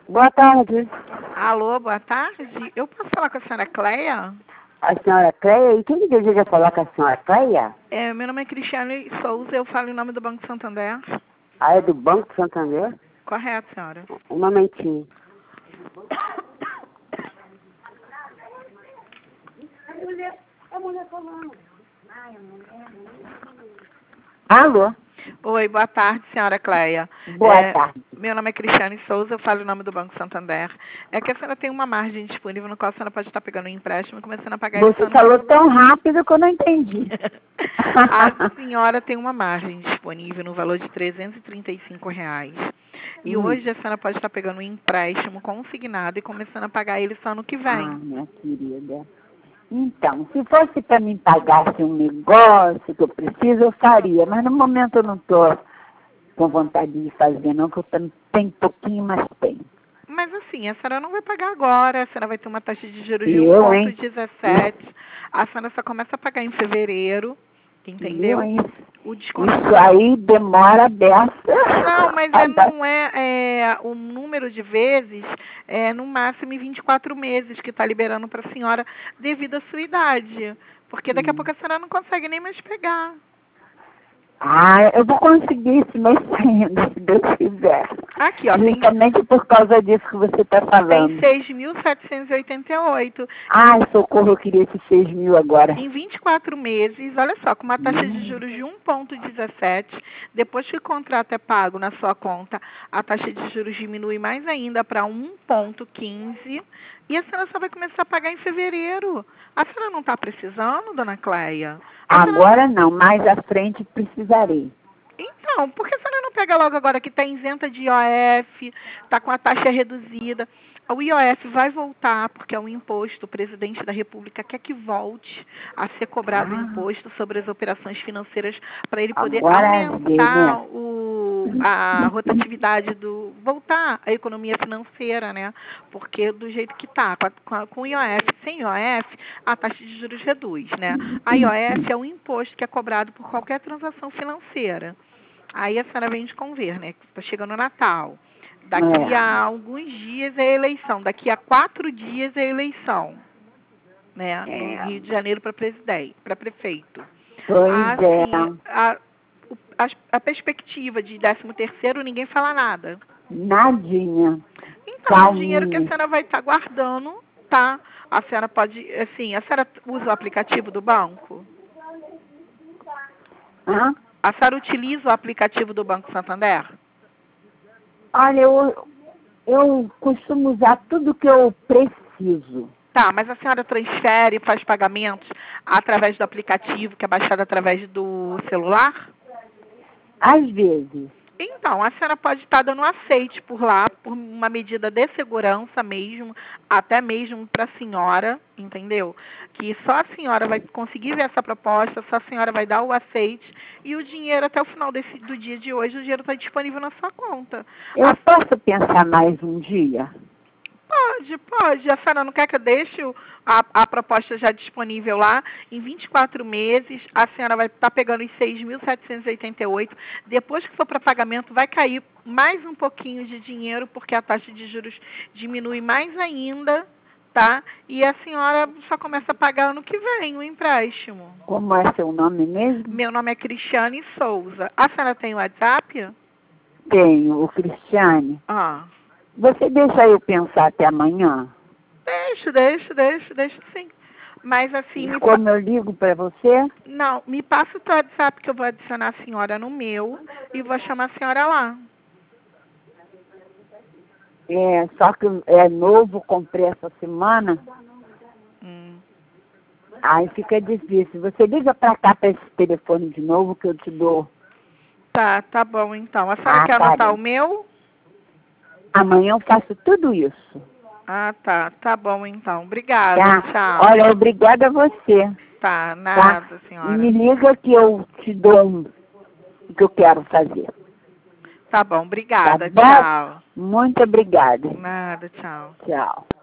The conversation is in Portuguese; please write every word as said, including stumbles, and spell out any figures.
Boa tarde. Alô, boa tarde. Eu posso falar com a senhora Cleia? A senhora Cleia? E quem que deseja falar com a senhora Cleia? É, meu nome é Cristiane Souza, eu falo em nome do Banco Santander. Ah, é do Banco Santander? Correto, senhora. Um momentinho. Alô? Oi, boa tarde, senhora Cleia. Boa É, tarde. meu nome é Cristiane Souza, eu falo em nome do Banco Santander. É que a senhora tem uma margem disponível no qual a senhora pode estar pegando um empréstimo e começando a pagar ele Você só no falou tão rápido que eu não entendi. A senhora tem uma margem disponível no valor de trezentos e trinta e cinco reais. E Hum. hoje a senhora pode estar pegando um empréstimo consignado e começando a pagar ele só no que Ah, vem. minha querida. Então, se fosse para mim pagar assim, um negócio que eu preciso, eu faria. Mas no momento eu não estou com vontade de fazer, não, porque eu tenho pouquinho, mas tenho. Mas assim, a senhora não vai pagar agora, a senhora vai ter uma taxa de juros E de eu, hein? um vírgula dezessete. A senhora só começa a pagar em fevereiro, E eu, entendeu? hein? O desconto. Isso aí demora dessa. Não, mas é, não é, é o número de vezes é no máximo em vinte e quatro meses que está liberando para a senhora devido à sua idade. Porque daqui a Hum. pouco a senhora não consegue nem mais pegar. Ah, eu vou conseguir esse mês ainda, se Deus quiser. Aqui, ó, tem, Justamente por causa disso que você está tem falando. seis mil setecentos e oitenta e oito. Ai, socorro, eu queria esses seis mil agora. Em vinte e quatro meses, olha só, com uma taxa de Hum. juros de um vírgula dezessete, depois que o contrato é pago na sua conta, a taxa de juros diminui mais ainda para um vírgula quinze e a senhora só vai começar a pagar em fevereiro. A senhora não está precisando, dona Cleia? A senhora... Agora não, mais à frente precisarei. Então, por que a senhora não pega logo agora que está isenta de I O F, está com a taxa reduzida? O I O F vai voltar, porque é um imposto, o presidente da República quer que volte a ser cobrado o Ah, imposto sobre as operações financeiras para ele poder agora vê, aumentar né? o, a rotatividade do. Voltar a economia financeira, né? Porque do jeito que está, com, a- com, a- com o I O F, sem I O F, a taxa de juros reduz, né? A I O F é um imposto que é cobrado por qualquer transação financeira. Aí a senhora vem de conver, né? Está chegando o Natal. Daqui É. a alguns dias é a eleição. Daqui a quatro dias é a eleição, né? No É. Rio de Janeiro para presidente, para prefeito. Pois Assim, é. a, o- a, a perspectiva de décimo terceiro, ninguém fala nada. Nadinha. Então, é um dinheiro que a Calminha. senhora vai estar guardando, tá? A senhora pode, assim, a senhora usa o aplicativo do banco? Hã? A senhora utiliza o aplicativo do Banco Santander? Olha, eu, eu costumo usar tudo que eu preciso. Tá, mas a senhora transfere, faz pagamentos através do aplicativo que é baixado através do celular? Às vezes. Então, a senhora pode estar dando aceite por lá, por uma medida de segurança mesmo, até mesmo para a senhora, entendeu? Que só a senhora vai conseguir ver essa proposta, só a senhora vai dar o aceite e o dinheiro até o final desse, do dia de hoje, o dinheiro está disponível na sua conta. Eu A posso pensar mais um dia? Pode, pode. A senhora não quer que eu deixe o- a, a proposta já disponível lá? Em vinte e quatro meses, a senhora vai estar pegando os seis mil setecentos e oitenta e oito. Depois que for para pagamento, vai cair mais um pouquinho de dinheiro, porque a taxa de juros diminui mais ainda, tá? E a senhora só começa a pagar ano que vem o empréstimo. Como é seu nome mesmo? Meu nome é Cristiane Souza. A senhora tem WhatsApp? Tenho, o Cristiane. Ah. Você deixa eu pensar até amanhã? Deixo, deixo, deixo, deixo sim. Mas assim, me, Como eu ligo para você? não, me passa o teu WhatsApp que eu vou adicionar a senhora no meu e vou chamar a senhora lá. É, só que é novo, comprei essa semana. Hum. Aí fica difícil. Você liga para cá para esse telefone de novo que eu te dou. Tá, tá bom então. A senhora Ah, quer tá anotar o bem. meu? Amanhã eu faço tudo isso. Ah, tá. Tá bom então. Obrigada. Tá? Tchau. Olha, obrigada a você. Tá, Tá? nada, E senhora. me liga que eu te dou um, o que eu quero fazer. Tá bom, Tá obrigada. bom? Tchau. Muito obrigada. Nada, tchau. Tchau.